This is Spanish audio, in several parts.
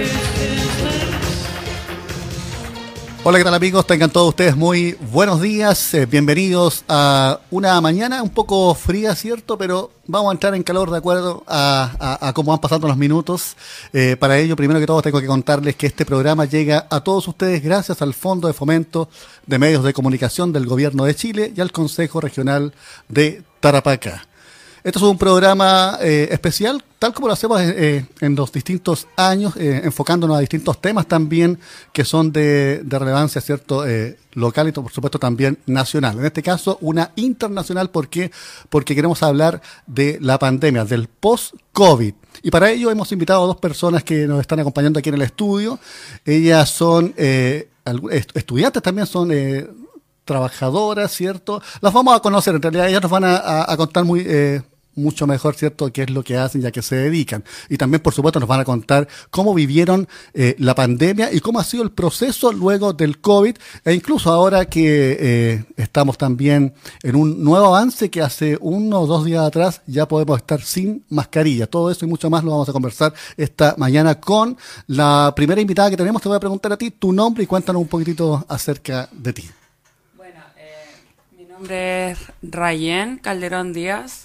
Hola, ¿qué tal amigos? Tengan todos ustedes muy buenos días, bienvenidos a una mañana un poco fría, ¿cierto? Pero vamos a entrar en calor de acuerdo a cómo van pasando los minutos. Para ello, primero que todo, tengo que contarles que este programa llega a todos ustedes gracias al Fondo de Fomento de Medios de Comunicación del Gobierno de Chile y al Consejo Regional de Tarapacá. Este es un programa especial, tal como lo hacemos en los distintos años, enfocándonos a distintos temas también que son de relevancia, ¿cierto?, local y por supuesto también nacional. En este caso, una internacional, ¿por qué? Porque queremos hablar de la pandemia, del post-COVID. Y para ello hemos invitado a dos personas que nos están acompañando aquí en el estudio. Ellas son estudiantes, también son trabajadoras, ¿cierto? Las vamos a conocer, en realidad ellas nos van a contar mucho mejor, ¿cierto?, qué es lo que hacen y a qué se dedican. Y también, por supuesto, nos van a contar cómo vivieron la pandemia y cómo ha sido el proceso luego del COVID, e incluso ahora que estamos también en un nuevo avance que hace 1 o 2 días atrás ya podemos estar sin mascarilla. Todo eso y mucho más lo vamos a conversar esta mañana con la primera invitada que tenemos. Te voy a preguntar a ti tu nombre y cuéntanos un poquitito acerca de ti. Bueno, mi nombre es Rayén Calderón Díaz.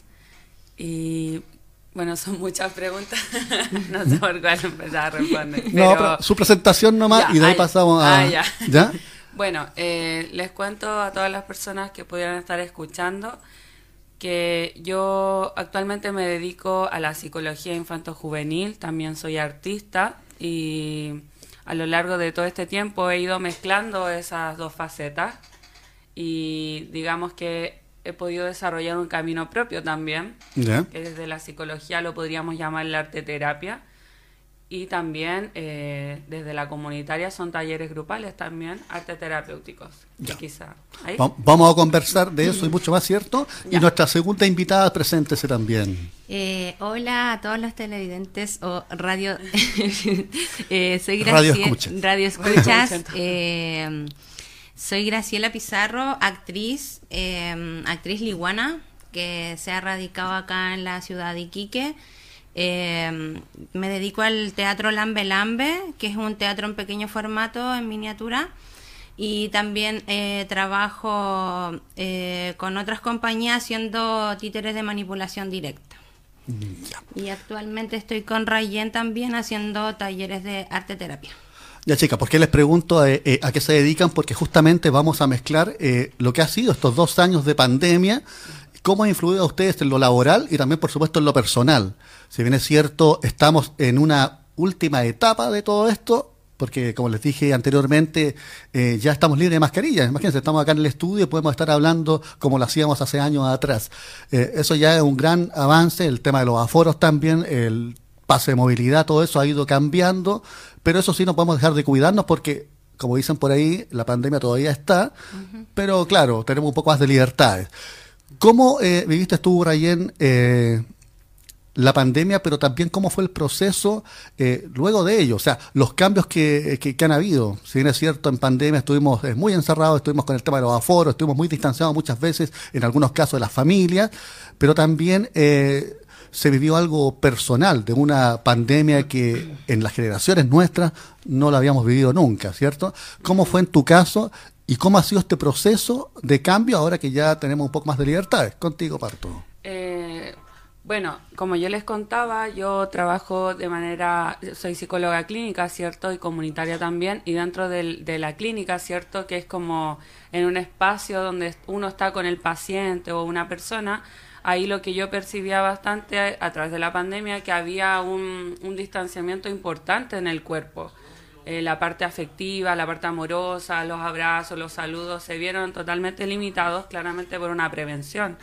Y bueno, son muchas preguntas, no sé por cuál empezar a responder. Pero su presentación nomás ya, y de ahí pasamos a... ya. ¿Ya? Bueno, les cuento a todas las personas que pudieran estar escuchando que yo actualmente me dedico a la psicología infanto-juvenil, también soy artista y a lo largo de todo este tiempo he ido mezclando esas dos facetas y digamos que he podido desarrollar un camino propio también, que desde la psicología lo podríamos llamar la arte-terapia, y también desde la comunitaria son talleres grupales también, arte terapéuticos. Quizá. Vamos a conversar de eso y mucho más, ¿cierto? Ya. Y nuestra segunda invitada, preséntese también. Hola a todos los televidentes o radio... soy Graciela, radio escuchas. Soy Graciela Pizarro, actriz liguana, que se ha radicado acá en la ciudad de Iquique. Me dedico al teatro Lambe Lambe, que es un teatro en pequeño formato, en miniatura. Y también trabajo con otras compañías haciendo títeres de manipulación directa. Y actualmente estoy con Rayén también haciendo talleres de arte terapia. Ya, chica, ¿por qué les pregunto a qué se dedican? Porque justamente vamos a mezclar lo que ha sido estos 2 años de pandemia, cómo ha influido a ustedes en lo laboral y también, por supuesto, en lo personal. Si bien es cierto, estamos en una última etapa de todo esto, porque, como les dije anteriormente, ya estamos libres de mascarillas. Imagínense, estamos acá en el estudio y podemos estar hablando como lo hacíamos hace años atrás. Eso ya es un gran avance, el tema de los aforos también, el pase de movilidad, todo eso ha ido cambiando, pero eso sí no podemos dejar de cuidarnos porque, como dicen por ahí, la pandemia todavía está, pero claro, tenemos un poco más de libertades. ¿Cómo viviste tú, Rayén, la pandemia, pero también cómo fue el proceso luego de ello? O sea, los cambios que han habido. Si bien es cierto, en pandemia estuvimos muy encerrados, estuvimos con el tema de los aforos, estuvimos muy distanciados muchas veces, en algunos casos de las familias, pero también... se vivió algo personal de una pandemia que en las generaciones nuestras no la habíamos vivido nunca, ¿cierto? ¿Cómo fue en tu caso y cómo ha sido este proceso de cambio ahora que ya tenemos un poco más de libertades? Contigo parto. Bueno, como yo les contaba, yo trabajo soy psicóloga clínica, ¿cierto? Y comunitaria también, y dentro de la clínica, ¿cierto? Que es como en un espacio donde uno está con el paciente o una persona. Ahí lo que yo percibía bastante a través de la pandemia, que había un distanciamiento importante en el cuerpo. La parte afectiva, la parte amorosa, los abrazos, los saludos, se vieron totalmente limitados, claramente por una prevención.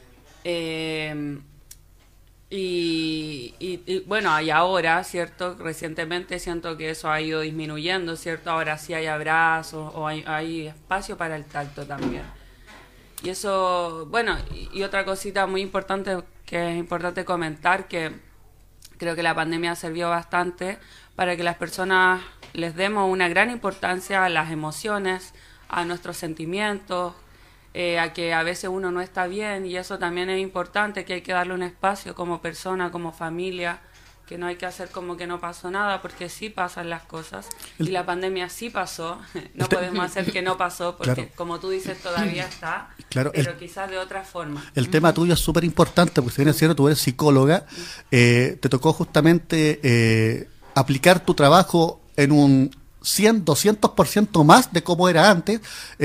Y bueno, y ahora, ¿cierto? Recientemente siento que eso ha ido disminuyendo, ¿cierto? Ahora sí hay abrazos o hay espacio para el tacto también. Y eso, bueno, y otra cosita muy importante que es importante comentar, que creo que la pandemia sirvió bastante para que las personas les demos una gran importancia a las emociones, a nuestros sentimientos, a que a veces uno no está bien, y eso también es importante, que hay que darle un espacio como persona, como familia, que no hay que hacer como que no pasó nada, porque sí pasan las cosas, y la pandemia sí pasó, no podemos hacer que no pasó, porque claro, como tú dices, todavía está, claro, pero quizás de otra forma. El tema tuyo es súper importante, porque si bien es cierto, tú eres psicóloga, te tocó justamente aplicar tu trabajo en un 100, 200% más de cómo era antes,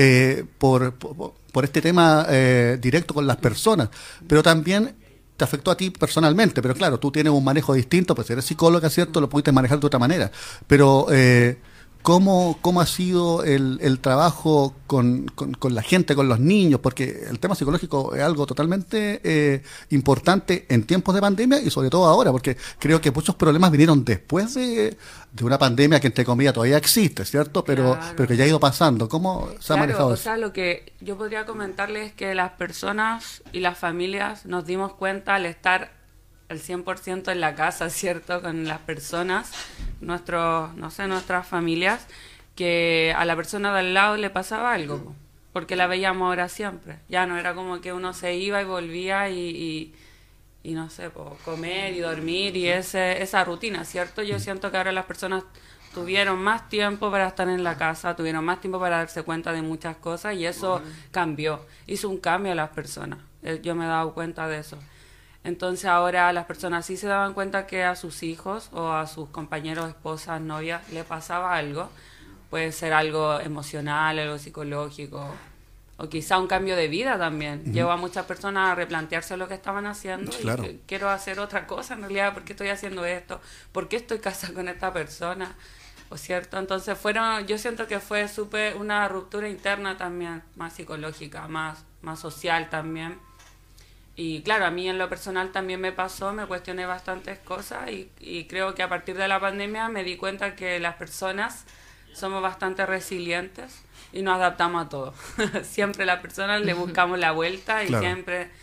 por este tema directo con las personas, pero también te afectó a ti personalmente, pero claro, tú tienes un manejo distinto, pues si eres psicóloga, ¿cierto? Lo pudiste manejar de otra manera, pero ¿cómo ha sido el trabajo con la gente, con los niños? Porque el tema psicológico es algo totalmente importante en tiempos de pandemia y sobre todo ahora, porque creo que muchos problemas vinieron después de una pandemia que entre comillas todavía existe, ¿cierto? Pero que ya ha ido pasando. ¿Cómo se ha manejado eso? O sea, lo que yo podría comentarles es que las personas y las familias nos dimos cuenta al estar al 100% en la casa, ¿cierto? Con las personas, nuestras familias, que a la persona de al lado le pasaba algo, porque la veíamos ahora siempre. Ya no era como que uno se iba y volvía y no sé, comer y dormir y esa rutina, ¿cierto? Yo siento que ahora las personas tuvieron más tiempo para estar en la casa, tuvieron más tiempo para darse cuenta de muchas cosas y eso cambió, hizo un cambio a las personas. Yo me he dado cuenta de eso. Entonces ahora las personas sí se daban cuenta que a sus hijos o a sus compañeros, esposas, novias le pasaba algo. Puede ser algo emocional, algo psicológico o quizá un cambio de vida también. Llevó a muchas personas a replantearse lo que estaban haciendo claro. Y quiero hacer otra cosa en realidad. ¿Por qué estoy haciendo esto? ¿Por qué estoy casada con esta persona? ¿O cierto? Entonces yo siento que fue una ruptura interna también, más psicológica, más social también. Y claro, a mí en lo personal también me pasó, me cuestioné bastantes cosas y creo que a partir de la pandemia me di cuenta que las personas somos bastante resilientes y nos adaptamos a todo. Siempre las personas le buscamos la vuelta y claro.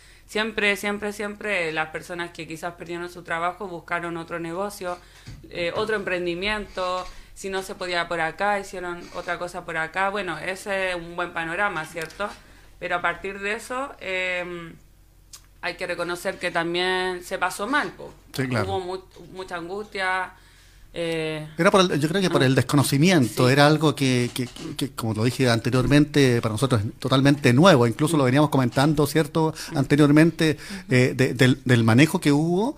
siempre las personas que quizás perdieron su trabajo buscaron otro negocio, otro emprendimiento. Si no se podía por acá, hicieron otra cosa por acá. Bueno, ese es un buen panorama, ¿cierto? Pero a partir de eso hay que reconocer que también se pasó mal, sí, claro. Hubo mucha angustia. Era yo creo que por el desconocimiento, sí. Era algo que, como lo dije anteriormente, para nosotros es totalmente nuevo, incluso lo veníamos comentando, ¿cierto? Anteriormente, del manejo que hubo,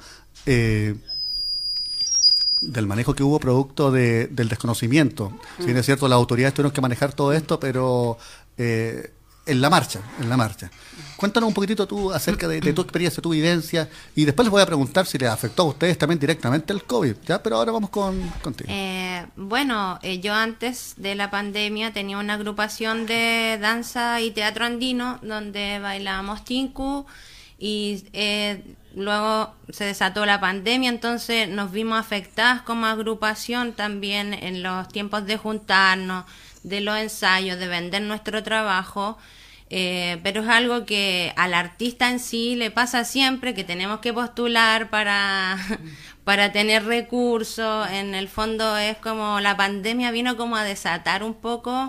producto del desconocimiento. Si bien es cierto, las autoridades tuvieron que manejar todo esto, pero en la marcha. Cuéntanos un poquitito tú acerca de tu experiencia, tu vivencia, y después les voy a preguntar si les afectó a ustedes también directamente el COVID, ¿ya? Pero ahora vamos contigo. Yo antes de la pandemia tenía una agrupación de danza y teatro andino donde bailábamos tinku y luego se desató la pandemia, entonces nos vimos afectadas como agrupación también en los tiempos de juntarnos, de los ensayos, de vender nuestro trabajo. Pero es algo que al artista en sí le pasa siempre, que tenemos que postular para tener recursos. En el fondo es como la pandemia vino como a desatar un poco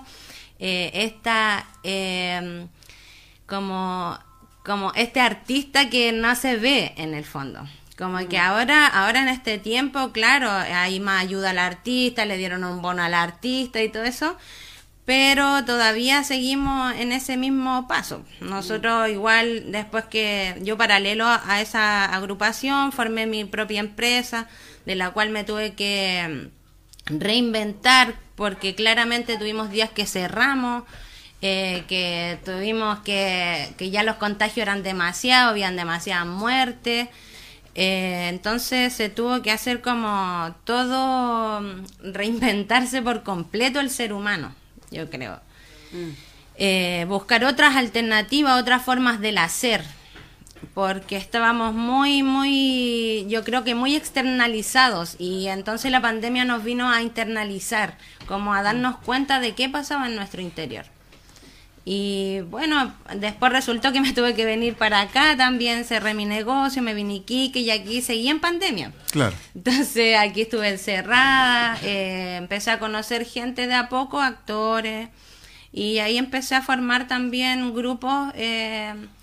como este artista que no se ve en el fondo. Como que ahora en este tiempo, claro, hay más ayuda al artista, le dieron un bono al artista y todo eso, pero todavía seguimos en ese mismo paso. Nosotros igual, después que yo paralelo a esa agrupación, formé mi propia empresa, de la cual me tuve que reinventar, porque claramente tuvimos días que cerramos, que tuvimos que ya los contagios eran demasiado, habían demasiadas muertes. Entonces se tuvo que hacer como todo, reinventarse por completo el ser humano, yo creo. Buscar otras alternativas, otras formas del hacer, porque estábamos yo creo que muy externalizados, y entonces la pandemia nos vino a internalizar, como a darnos cuenta de qué pasaba en nuestro interior. Y bueno, después resultó que me tuve que venir para acá, también cerré mi negocio, me vine a Iquique y aquí seguí en pandemia. Claro. Entonces aquí estuve encerrada, empecé a conocer gente de a poco, actores, y ahí empecé a formar también grupos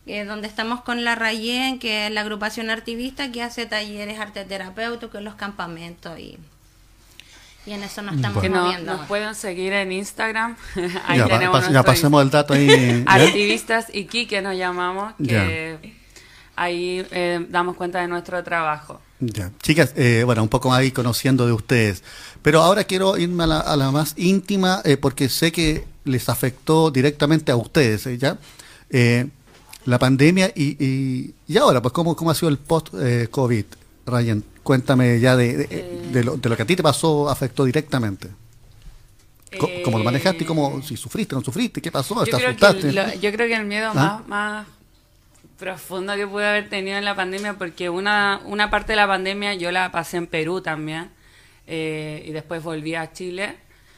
donde estamos con la Rayen, que es la agrupación artivista que hace talleres arte terapéuticos en los campamentos y en eso nos estamos Que moviendo. nos pueden seguir en Instagram. Ahí Ya, tenemos ya nuestro pasemos el dato ahí. ¿ya? Artivistas Iquique nos llamamos, que ahí damos cuenta de nuestro trabajo. Ya. Chicas, bueno, un poco más ahí conociendo de ustedes. Pero ahora quiero irme a la más íntima, porque sé que les afectó directamente a ustedes, ¿ya? La pandemia y ahora, pues, ¿cómo ha sido el post-COVID? Ryan, cuéntame ya de lo que a ti te pasó, afectó directamente. ¿Cómo lo manejaste? Si sufriste, no sufriste? ¿Qué pasó? ¿Te asustaste? Yo creo que el miedo más profundo que pude haber tenido en la pandemia, porque una parte de la pandemia yo la pasé en Perú también, y después volví a Chile,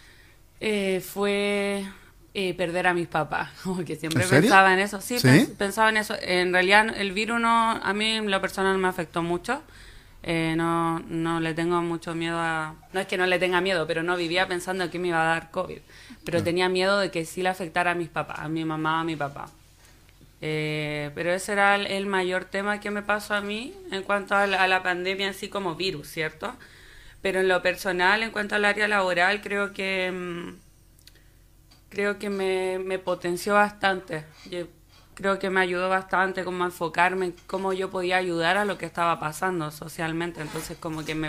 fue perder a mis papás, como que siempre pensaba en eso. Sí, pensaba en eso. En realidad el virus a mí en lo personal me afectó mucho. No le tengo mucho miedo no es que no le tenga miedo, pero no vivía pensando que me iba a dar COVID, pero tenía miedo de que sí le afectara a mis papás, a mi mamá, a mi papá. Pero ese era el mayor tema que me pasó a mí en cuanto a la pandemia así como virus, ¿cierto? Pero en lo personal, en cuanto al área laboral, creo que me potenció bastante. Creo que me ayudó bastante como a enfocarme en cómo yo podía ayudar a lo que estaba pasando socialmente. Entonces como que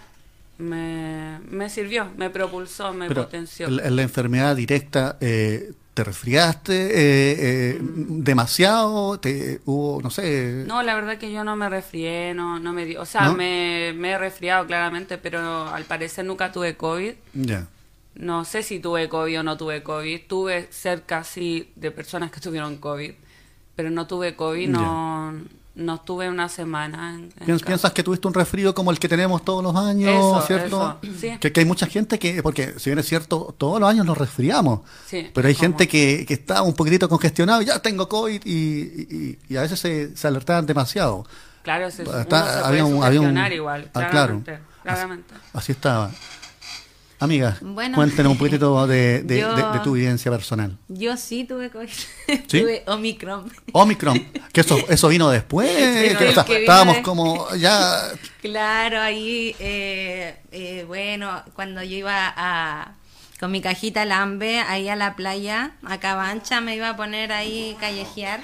me sirvió, me propulsó, me potenció. La enfermedad directa, ¿te resfriaste demasiado? ¿Hubo, no sé? No, la verdad que yo no me resfrié, no me dio. O sea, ¿no? me he resfriado claramente, pero al parecer nunca tuve COVID. Ya. No sé si tuve COVID o no tuve COVID. Tuve cerca, sí, de personas que tuvieron COVID. Pero no tuve COVID, no estuve una semana ¿Piensas que tuviste un resfrío como el que tenemos todos los años, cierto? Eso, sí. Que hay mucha gente porque si bien es cierto, todos los años nos resfriamos, sí, pero hay gente que está un poquitito congestionado, ya tengo COVID y a veces se alertaban demasiado. Claro, uno se puede sugestionar igual, claramente. Así estaba. Amiga, cuéntenos un poquitito de tu vivencia personal. Yo sí tuve COVID. ¿Sí? Tuve Omicron. Omicron, que eso vino después. Estábamos como ya... Claro, ahí, bueno, cuando yo iba con mi cajita Lambe, ahí a la playa, a Cabancha, me iba a poner ahí callejear.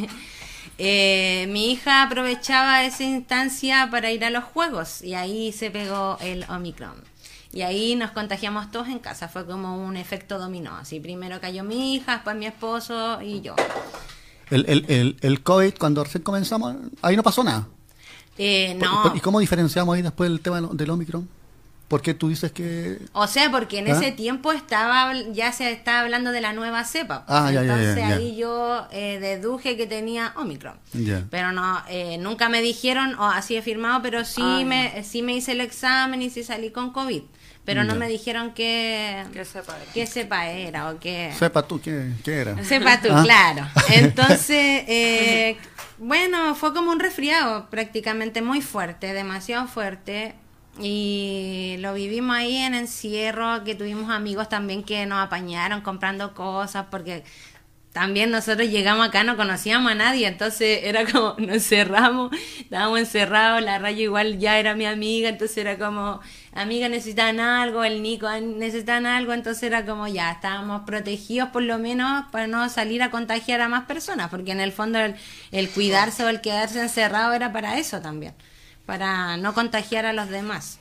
Mi hija aprovechaba esa instancia para ir a los juegos y ahí se pegó el Omicron. Y ahí nos contagiamos todos en casa, fue como un efecto dominó. Así primero cayó mi hija, después mi esposo y yo. El COVID, cuando recién comenzamos, ahí no pasó nada. No. ¿Y cómo diferenciamos ahí después el tema del Omicron? ¿Por qué tú dices que...? O sea, porque en ese tiempo ya se estaba hablando de la nueva cepa. Entonces ahí yo deduje que tenía Omicron. Pero no, nunca me dijeron, o así he firmado, pero sí me hice el examen y sí salí con COVID. Pero no me dijeron qué cepa era o qué... Sepa tú, ¿qué era? Sepa tú, claro. Entonces, bueno, fue como un resfriado prácticamente muy fuerte, demasiado fuerte. Y lo vivimos ahí en encierro, que tuvimos amigos también que nos apañaron comprando cosas, porque también nosotros llegamos acá, no conocíamos a nadie, entonces era como, nos encerramos, estábamos encerrados, la Raya igual ya era mi amiga, entonces era como, amiga, necesitan algo, el Nico necesitan algo, entonces era como ya, estábamos protegidos por lo menos para no salir a contagiar a más personas, porque en el fondo el cuidarse o el quedarse encerrado era para eso también, para no contagiar a los demás.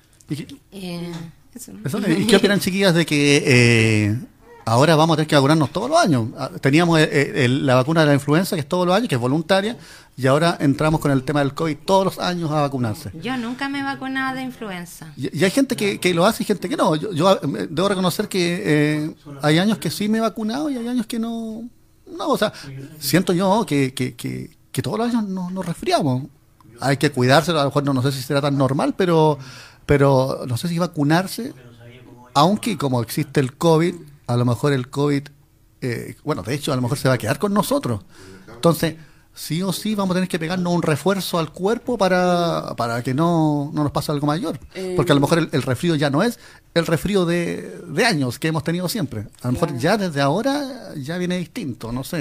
¿Y qué opinan, chiquillas, de que ahora vamos a tener que vacunarnos todos los años? Teníamos la vacuna de la influenza, que es todos los años, que es voluntaria, y ahora entramos con el tema del COVID todos los años a vacunarse. Yo nunca me he vacunado de influenza. Y hay gente que lo hace y gente que no. Yo debo reconocer que hay años que sí me he vacunado y hay años que no. No, o sea, siento yo que todos los años nos resfriamos. Hay que cuidarse, a lo mejor no sé si será tan normal, pero no sé si vacunarse, aunque como existe el COVID, a lo mejor el COVID, bueno, de hecho, a lo mejor se va a quedar con nosotros. Entonces, sí o sí vamos a tener que pegarnos un refuerzo al cuerpo para que no nos pase algo mayor. Porque a lo mejor el resfrío ya no es el resfrío de años que hemos tenido siempre. A lo mejor ya desde ahora ya viene distinto, no sé.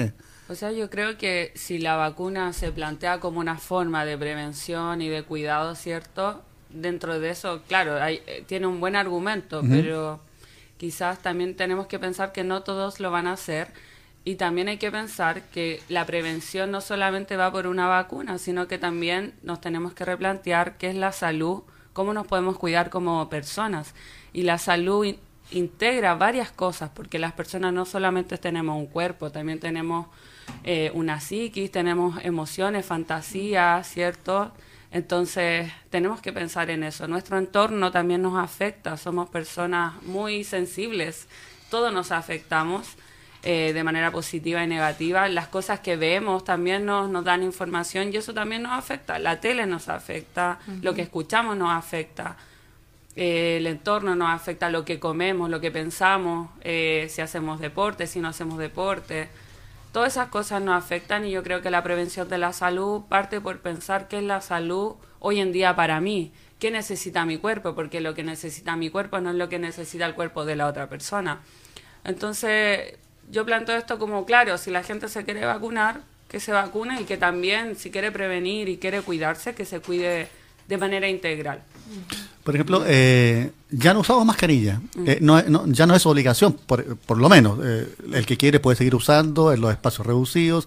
O sea, yo creo que si la vacuna se plantea como una forma de prevención y de cuidado, ¿cierto? Dentro de eso, claro, tiene un buen argumento, pero quizás también tenemos que pensar que no todos lo van a hacer, y también hay que pensar que la prevención no solamente va por una vacuna, sino que también nos tenemos que replantear qué es la salud, cómo nos podemos cuidar como personas. Y la salud integra varias cosas, porque las personas no solamente tenemos un cuerpo, también tenemos una psiquis, tenemos emociones, fantasías, ¿cierto? Entonces tenemos que pensar en eso. Nuestro entorno también nos afecta, somos personas muy sensibles, todos nos afectamos de manera positiva y negativa. Las cosas que vemos también nos dan información y eso también nos afecta. La tele nos afecta, lo que escuchamos nos afecta, el entorno nos afecta, lo que comemos, lo que pensamos, si hacemos deporte, si no hacemos deporte. Todas esas cosas nos afectan y yo creo que la prevención de la salud parte por pensar qué es la salud hoy en día para mí, qué necesita mi cuerpo, porque lo que necesita mi cuerpo no es lo que necesita el cuerpo de la otra persona. Entonces, yo planteo esto como, claro, si la gente se quiere vacunar, que se vacune, y que también, si quiere prevenir y quiere cuidarse, que se cuide de manera integral. Por ejemplo, ya no usamos mascarilla. Ya no es obligación, por lo menos. El que quiere puede seguir usando en los espacios reducidos.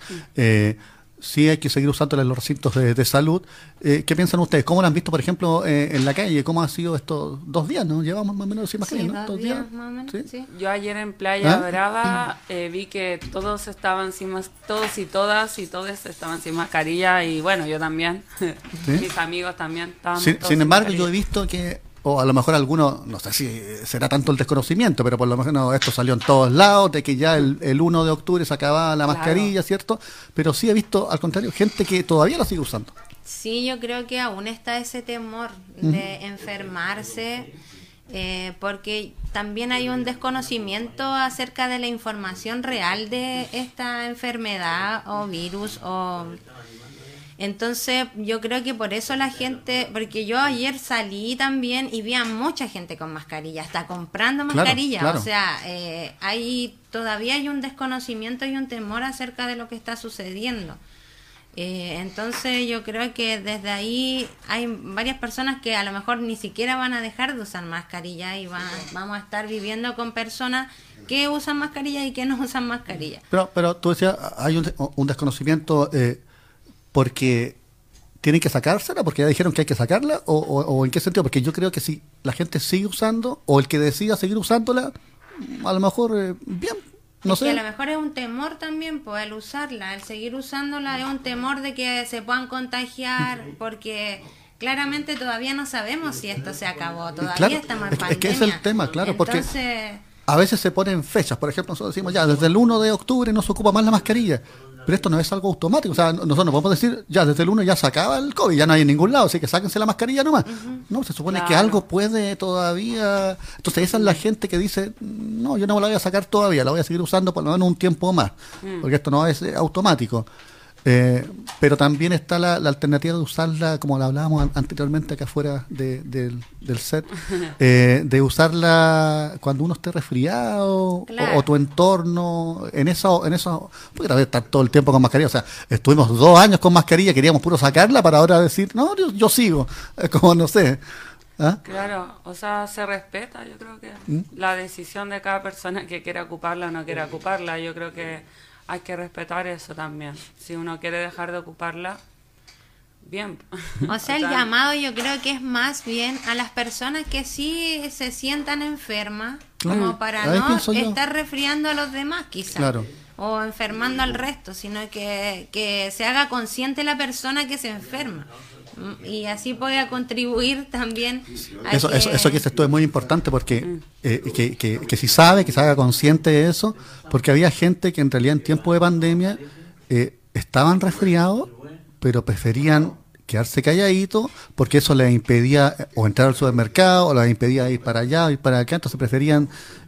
Sí hay que seguir usándola en los recintos de salud. ¿Qué piensan ustedes? ¿Cómo la han visto, por ejemplo, en la calle? ¿Cómo ha sido estos 2 días? ¿No? Llevamos más o menos sin mascarilla, ¿no? 2 días más o menos, ¿sí? Yo ayer en Playa Brava vi que todos estaban todos y todas y todos estaban sin mascarilla, y bueno, yo también. ¿Sí? Mis amigos también estaban sin embargo, yo he visto que, o a lo mejor algunos, no sé si será tanto el desconocimiento, pero por lo menos esto salió en todos lados, de que ya el 1 de octubre se acababa la mascarilla, ¿cierto? Pero sí he visto, al contrario, gente que todavía la sigue usando. Sí, yo creo que aún está ese temor de enfermarse, porque también hay un desconocimiento acerca de la información real de esta enfermedad o virus o... Entonces yo creo que por eso la gente, porque yo ayer salí también y vi a mucha gente con mascarilla, hasta comprando mascarilla, claro. O sea, todavía hay un desconocimiento y un temor acerca de lo que está sucediendo. Entonces yo creo que desde ahí hay varias personas que a lo mejor ni siquiera van a dejar de usar mascarilla y vamos a estar viviendo con personas que usan mascarilla y que no usan mascarilla. Pero tú decías, hay un desconocimiento... porque tienen que sacársela, porque ya dijeron que hay que sacarla, o en qué sentido, porque yo creo que si la gente sigue usando, o el que decida seguir usándola, a lo mejor bien, no sé. Que a lo mejor es un temor también, pues, el usarla, el seguir usándola es un temor de que se puedan contagiar, porque claramente todavía no sabemos si esto se acabó, todavía estamos en pandemia. Es que ese es el tema, claro. Entonces, porque a veces se ponen fechas, por ejemplo, nosotros decimos ya, desde el 1 de octubre no se ocupa más la mascarilla. Pero esto no es algo automático, o sea, nosotros no podemos decir, ya desde el 1 ya se acaba el COVID, ya no hay en ningún lado, así que sáquense la mascarilla nomás. No, se supone que algo puede todavía... Entonces esa es la gente que dice, no, yo no me la voy a sacar todavía, la voy a seguir usando por lo menos un tiempo más, porque esto no es automático. Pero también está la alternativa de usarla, como la hablábamos anteriormente acá afuera del set, de usarla cuando uno esté resfriado, claro. o tu entorno, en eso, porque también estar todo el tiempo con mascarilla, o sea, estuvimos 2 años con mascarilla, queríamos puro sacarla para ahora decir, no, yo sigo, como no sé. ¿Ah? Claro, o sea, se respeta, yo creo que la decisión de cada persona que quiera ocuparla o no quiera ocuparla, yo creo que hay que respetar eso también. Si uno quiere dejar de ocuparla, bien. O sea, el llamado yo creo que es más bien a las personas que sí se sientan enfermas, como para no estar resfriando a los demás, quizás. Claro. O enfermando al resto, sino que se haga consciente la persona que se enferma. Y así pueda contribuir también a eso que dices tú es muy importante, porque que si sabe, que se haga consciente de eso, porque había gente que en realidad en tiempo de pandemia estaban resfriados, pero preferían quedarse calladitos porque eso les impedía o entrar al supermercado, o les impedía ir para allá o ir para acá, entonces preferían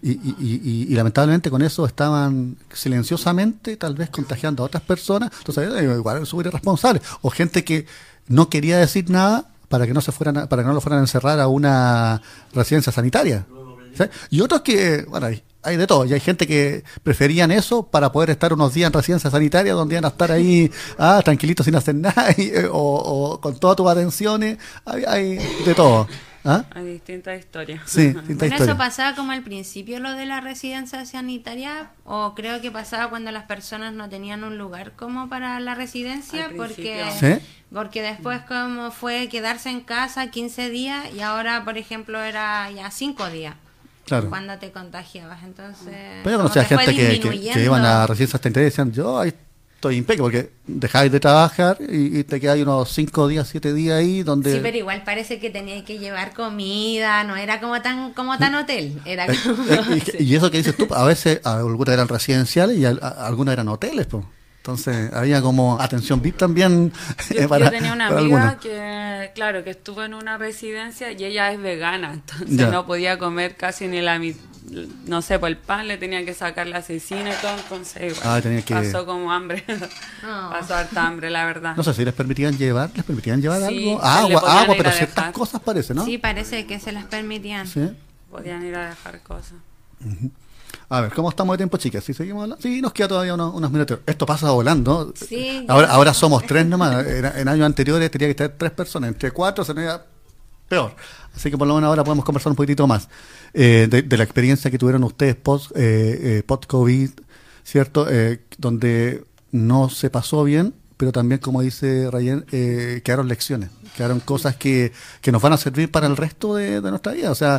y lamentablemente con eso estaban silenciosamente tal vez contagiando a otras personas, entonces igual es súper irresponsable, o gente que no quería decir nada para que no lo fueran a encerrar a una residencia sanitaria. ¿sí? Y otros que, bueno, hay de todo, y hay gente que preferían eso para poder estar unos días en residencia sanitaria donde iban a estar ahí tranquilitos sin hacer nada o con todas tus atenciones, hay de todo. ¿Ah? Hay distintas historias. Sí, distintas Bueno, historias. eso pasaba como al principio lo de la residencia sanitaria, o creo que pasaba cuando las personas no tenían un lugar como para la residencia, Al porque principio. ¿Sí? porque después como fue quedarse en casa 15 días y ahora, por ejemplo, era ya 5 días. Claro. Cuando te contagiabas, entonces... Pero yo como conocía que fue gente que disminuyendo. iban a residencias sanitarias y decían, yo ahí estoy impecable, porque dejáis de trabajar y te quedáis unos 5 días, 7 días ahí donde... Sí, pero igual parece que tenía que llevar comida, no era como tan hotel, era como... y eso que dices tú, a veces algunas eran residenciales y algunas eran hoteles, pues. Entonces había como atención VIP también Yo tenía una para amiga algunos. que, claro, que estuvo en una residencia y ella es vegana, entonces Ya. no podía comer casi ni la mitad, no sé, por el pan le tenían que sacar la cecina y todo, entonces igual, Tenía que... pasó como hambre, No. pasó harta hambre, la verdad. No sé si les permitían llevar Sí, algo. le Agua, podían ir pero a ciertas dejar. cosas parece, ¿no? Sí, parece que se las permitían. Sí. Podían ir a dejar cosas. A ver, ¿cómo estamos de tiempo, chicas? ¿Sí seguimos hablando? Sí, nos queda todavía unos minutos. Esto pasa volando. Sí, Ahora somos 3 nomás. En años anteriores tenía que estar 3 personas. Entre 4 se nos iba peor. Así que por lo menos ahora podemos conversar un poquitito más de la experiencia que tuvieron ustedes post-COVID, ¿cierto? Donde no se pasó bien, pero también, como dice Rayen, quedaron lecciones. Quedaron cosas que nos van a servir para el resto de nuestra vida. O sea...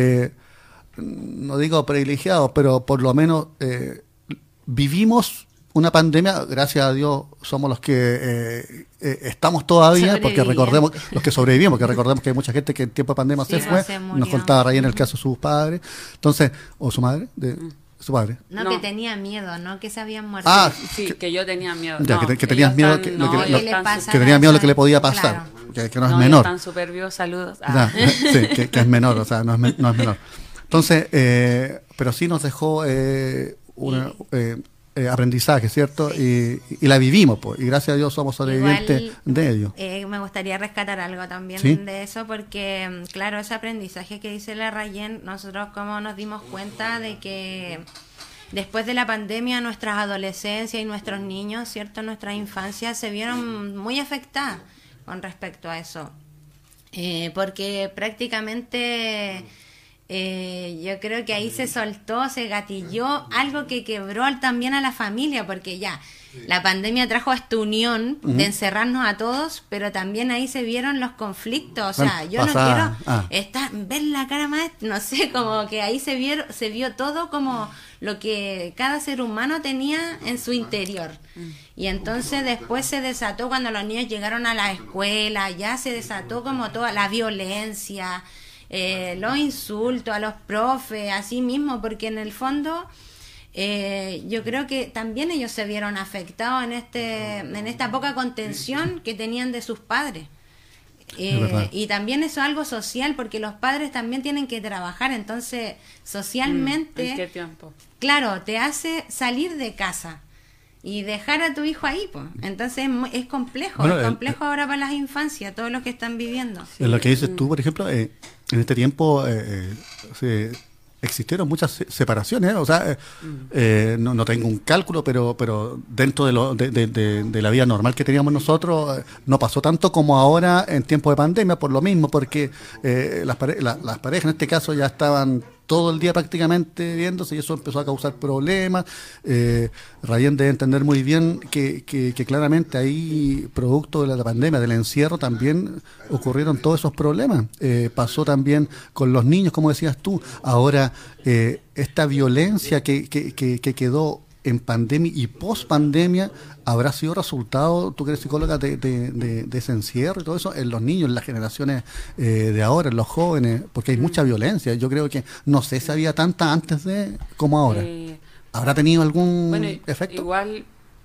no digo privilegiados, pero por lo menos vivimos una pandemia, gracias a Dios somos los que estamos todavía, porque recordemos, los que sobrevivimos, porque recordemos que hay mucha gente que en tiempo de pandemia Sí, se fue, se murió. nos contaba Ray en el caso de sus padres, entonces, o su madre, su padre. No, No. que tenía miedo, no que se habían muerto. Sí, que yo tenía miedo. Ya, No, que tenías ellos miedo están- que- no, que- ellos lo- le están pasa súper- que tenía miedo de lo que le podía Claro. pasar, que no es ellos menor. están súper vivos, saludos. Ya, sí, que es menor, o sea, no es menor. Entonces, pero sí nos dejó aprendizaje, ¿cierto? Y la vivimos, pues, y gracias a Dios somos sobrevivientes Igual, de ello. Me gustaría rescatar algo también ¿Sí? de eso, porque, claro, ese aprendizaje que dice la Rayen, nosotros como nos dimos cuenta de que después de la pandemia nuestras adolescencias y nuestros niños, ¿cierto? Nuestras infancias se vieron muy afectadas con respecto a eso. Porque prácticamente... yo creo que ahí se soltó, se gatilló algo que quebró también a la familia, porque ya la pandemia trajo esta unión de encerrarnos a todos, pero también ahí se vieron los conflictos. O sea, Bueno, yo no pasa- quiero ver la cara más, no sé, como que ahí se vio todo como lo que cada ser humano tenía en su interior. Y entonces después se desató cuando los niños llegaron a la escuela, ya se desató como toda la violencia, los insultos a los profes, así mismo, porque en el fondo yo creo que también ellos se vieron afectados en esta poca contención que tenían de sus padres. Es verdad. Y también eso es algo social, porque los padres también tienen que trabajar, entonces socialmente, ¿En qué tiempo? claro, te hace salir de casa y dejar a tu hijo ahí, pues. Entonces es complejo, Bueno, es complejo ahora para las infancias, todos los que están viviendo. En lo que dices tú, por ejemplo, en este tiempo existieron muchas separaciones, o sea, no tengo un cálculo, pero dentro de la vida normal que teníamos nosotros, no pasó tanto como ahora en tiempo de pandemia, por lo mismo, porque las parejas en este caso ya estaban todo el día prácticamente viéndose y eso empezó a causar problemas. Rayen debe entender muy bien que claramente ahí, producto de la pandemia, del encierro, también ocurrieron todos esos problemas. Pasó también con los niños, como decías tú. Ahora, esta violencia que quedó en pandemia y post pandemia habrá sido resultado, tú que eres psicóloga, de ese encierro y todo eso en los niños, en las generaciones de ahora, en los jóvenes, porque hay mucha violencia. Yo creo que no sé si había tanta antes de como ahora. ¿Habrá tenido algún efecto? Igual,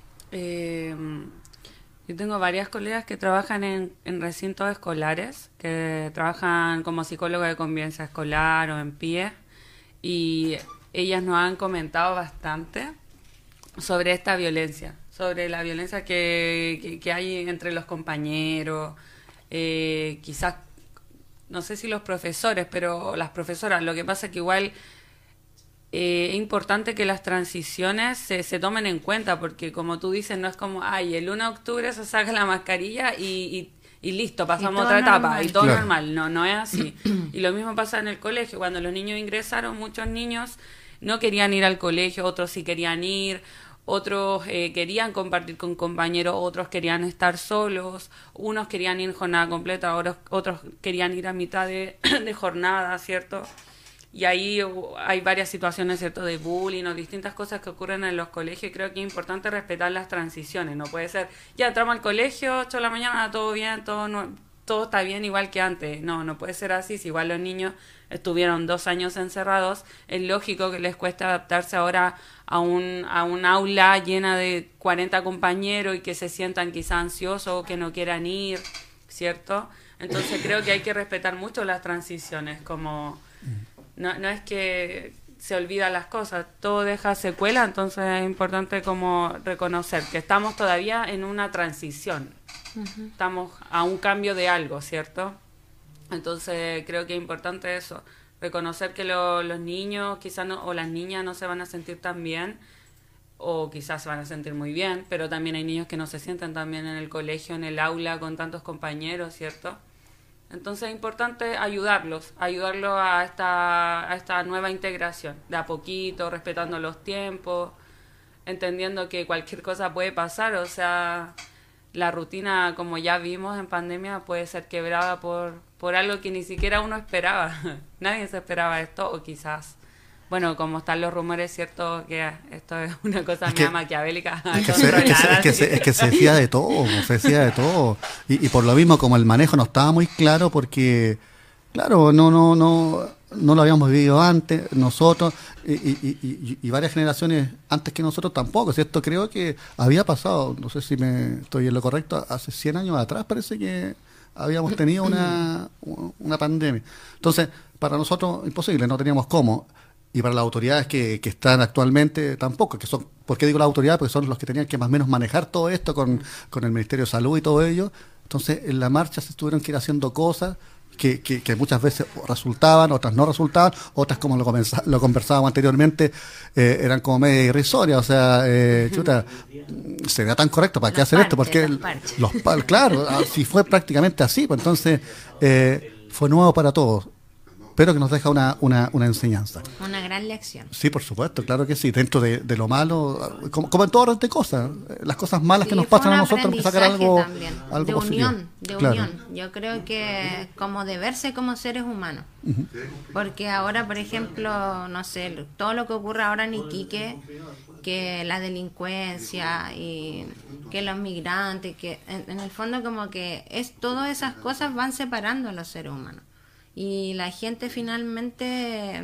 yo tengo varias colegas que trabajan en recintos escolares, que trabajan como psicóloga de convivencia escolar o en PIE, y ellas nos han comentado bastante sobre esta violencia, sobre la violencia que hay entre los compañeros, quizás no sé si los profesores, pero las profesoras. Lo que pasa es que igual es importante que las transiciones se tomen en cuenta, porque como tú dices, no es como, ay, el 1 de octubre se saca la mascarilla y listo, pasamos a otra etapa y todo normal. No, no es así. Y lo mismo pasa en el colegio. Cuando los niños ingresaron, muchos niños no querían ir al colegio, otros sí querían ir, otros querían compartir con compañeros, otros querían estar solos, unos querían ir jornada completa, otros querían ir a mitad de jornada, ¿cierto? Y ahí hay varias situaciones, ¿cierto?, de bullying o distintas cosas que ocurren en los colegios, y creo que es importante respetar las transiciones. No puede ser, ya entramos al colegio, 8 de la mañana, todo bien, todo está bien igual que antes. No puede ser así. Si igual los niños estuvieron 2 años encerrados, es lógico que les cueste adaptarse ahora a un aula llena de 40 compañeros y que se sientan quizá ansiosos o que no quieran ir, ¿cierto? Entonces creo que hay que respetar mucho las transiciones, como... No es que se olvidan las cosas, todo deja secuela, entonces es importante como reconocer que estamos todavía en una transición, estamos a un cambio de algo, ¿cierto? Entonces creo que es importante eso, reconocer que los niños quizás o las niñas no se van a sentir tan bien, o quizás se van a sentir muy bien, pero también hay niños que no se sienten tan bien en el colegio, en el aula, con tantos compañeros, ¿cierto? Entonces es importante ayudarlos a esta nueva integración, de a poquito, respetando los tiempos, entendiendo que cualquier cosa puede pasar. O sea, la rutina, como ya vimos en pandemia, puede ser quebrada por algo que ni siquiera uno esperaba. Nadie se esperaba esto, o quizás, bueno, como están los rumores, cierto, que esto es una cosa media maquiavélica. Es que se decía de todo, Y por lo mismo, como el manejo no estaba muy claro, porque, claro, no lo habíamos vivido antes, nosotros, y varias generaciones antes que nosotros tampoco, ¿cierto? Creo que había pasado, no sé si estoy en lo correcto, hace 100 años atrás parece que habíamos tenido una pandemia. Entonces, para nosotros, imposible, no teníamos cómo. Y para las autoridades que están actualmente tampoco, que son, ¿por qué digo las autoridades? Porque son los que tenían que más o menos manejar todo esto con el Ministerio de Salud y todo ello. Entonces, en la marcha se tuvieron que ir haciendo cosas que muchas veces resultaban, otras no resultaban, otras, como lo conversábamos anteriormente, eran como medio irrisorias. O sea, sería tan correcto, ¿para qué hacer esto? Porque claro, si fue prácticamente así, pues entonces fue nuevo para todos. Pero que nos deja una enseñanza. Una gran lección. Sí, por supuesto, claro que sí. Dentro de lo malo, como en todo orden de cosas, las cosas malas que nos pasan a nosotros, hay que sacar algo de positivo. De claro. unión. Yo creo que como de verse como seres humanos. Uh-huh. Porque ahora, por ejemplo, no sé, todo lo que ocurre ahora en Iquique, que la delincuencia y que los migrantes, que en el fondo como que todas esas cosas van separando a los seres humanos. Y la gente finalmente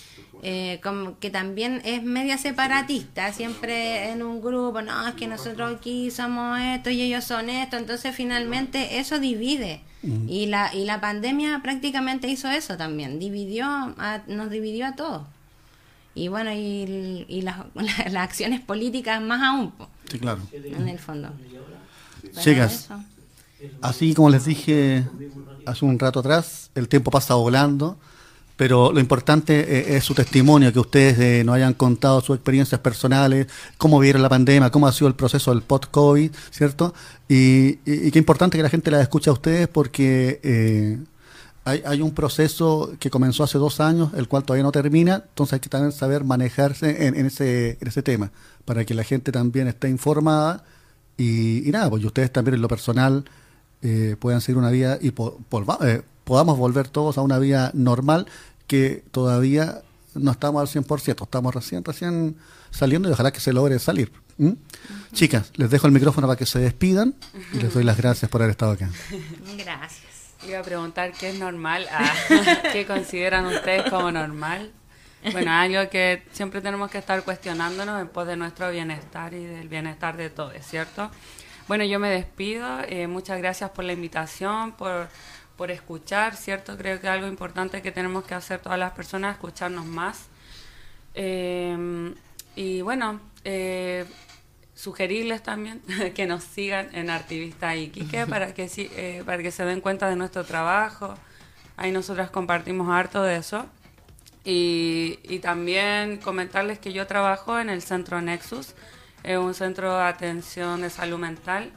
como que también es media separatista, siempre en un grupo, no, es que nosotros aquí somos esto y ellos son esto, entonces finalmente eso divide. Y la pandemia prácticamente hizo eso también, nos dividió a todos. Y bueno, y las acciones políticas más aún, sí, claro, en el fondo. Chicas, así como les dije hace un rato atrás, el tiempo pasa volando, pero lo importante es su testimonio, que ustedes nos hayan contado sus experiencias personales, cómo vieron la pandemia, cómo ha sido el proceso del post-COVID, ¿cierto? Y qué importante que la gente la escuche a ustedes, porque hay un proceso que comenzó hace 2 años, el cual todavía no termina, entonces hay que también saber manejarse en ese tema, para que la gente también esté informada, y nada, pues y ustedes también en lo personal puedan seguir una vida y podamos volver todos a una vida normal, que todavía no estamos al 100%, estamos recién saliendo, y ojalá que se logre salir. Uh-huh. Chicas, les dejo el micrófono para que se despidan y les doy las gracias por haber estado acá. Gracias. Iba a preguntar qué es normal, qué consideran ustedes como normal. Bueno, algo que siempre tenemos que estar cuestionándonos en pos de nuestro bienestar y del bienestar de todos, ¿cierto? Bueno, yo me despido, muchas gracias por la invitación, por escuchar, ¿cierto? Creo que algo importante que tenemos que hacer todas las personas es escucharnos más. Y bueno, sugerirles también que nos sigan en Artivista Iquique para que se den cuenta de nuestro trabajo. Ahí nosotras compartimos harto de eso. Y también comentarles que yo trabajo en el Centro Nexus, un centro de atención de salud mental.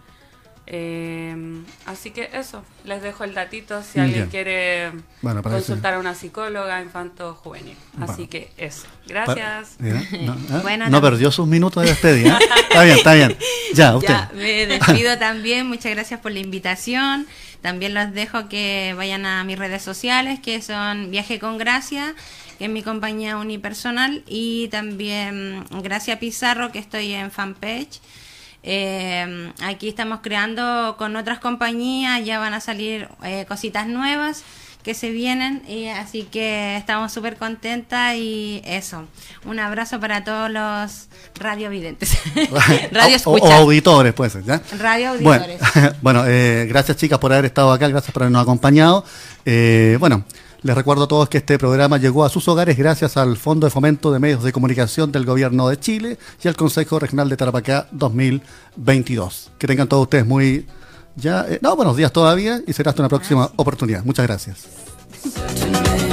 Así que eso, les dejo el datito si alguien quiere consultar a una psicóloga infanto-juvenil. Así que eso, gracias. No perdió sus minutos de despedida. Está bien. Ya, usted. Ya, me despido también, muchas gracias por la invitación. También los dejo que vayan a mis redes sociales, que son Viaje con Gracia, que es mi compañía unipersonal, y también Gracia Pizarro, que estoy en fanpage. Aquí estamos creando con otras compañías, ya van a salir cositas nuevas que se vienen, así que estamos súper contentas. Y eso, un abrazo para todos los radiovidentes. Radio escuchas. O auditores, puede ser, ¿ya? Radio auditores. Bueno, gracias chicas por haber estado acá, gracias por habernos acompañado. Les recuerdo a todos que este programa llegó a sus hogares gracias al Fondo de Fomento de Medios de Comunicación del Gobierno de Chile y al Consejo Regional de Tarapacá 2022. Que tengan todos ustedes buenos días todavía, y será hasta una próxima oportunidad. Muchas gracias.